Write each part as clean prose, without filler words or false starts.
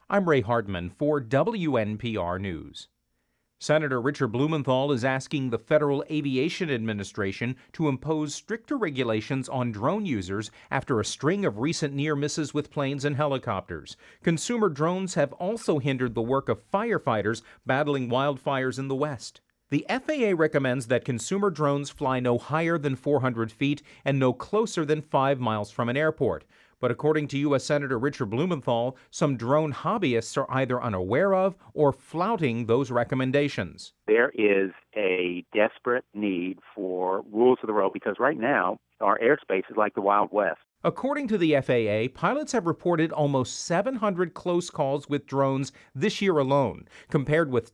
I'm Ray Hardman for WNPR News. Senator Richard Blumenthal is asking the Federal Aviation Administration to impose stricter regulations on drone users after a string of recent near misses with planes and helicopters. Consumer drones have also hindered the work of firefighters battling wildfires in the West. The FAA recommends that consumer drones fly no higher than 400 feet and no closer than 5 miles from an airport. But according to U.S. Senator Richard Blumenthal, some drone hobbyists are either unaware of or flouting those recommendations. There is a desperate need for rules of the road because right now our airspace is like the Wild West. According to the FAA, pilots have reported almost 700 close calls with drones this year alone, compared with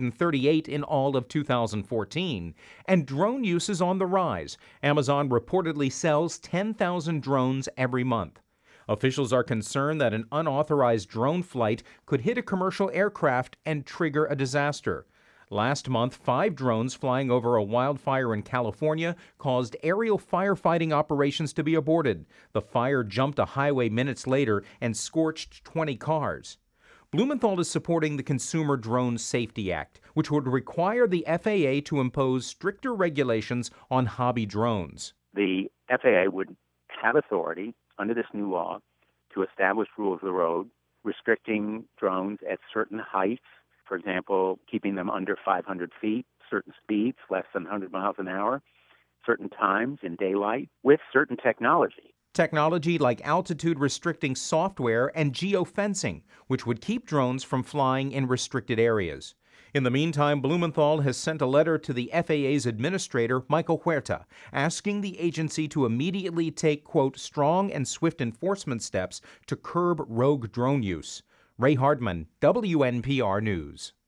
238 in all of 2014. And drone use is on the rise. Amazon reportedly sells 10,000 drones every month. Officials are concerned that an unauthorized drone flight could hit a commercial aircraft and trigger a disaster. Last month, 5 drones flying over a wildfire in California caused aerial firefighting operations to be aborted. The fire jumped a highway minutes later and scorched 20 cars. Blumenthal is supporting the Consumer Drone Safety Act, which would require the FAA to impose stricter regulations on hobby drones. The FAA would have authority under this new law to establish rules of the road, restricting drones at certain heights, for example, keeping them under 500 feet, certain speeds, less than 100 miles an hour, certain times in daylight, with certain technology. Technology like altitude-restricting software and geofencing, which would keep drones from flying in restricted areas. In the meantime, Blumenthal has sent a letter to the FAA's administrator, Michael Huerta, asking the agency to immediately take, quote, strong and swift enforcement steps to curb rogue drone use. Ray Hardman, WNPR News.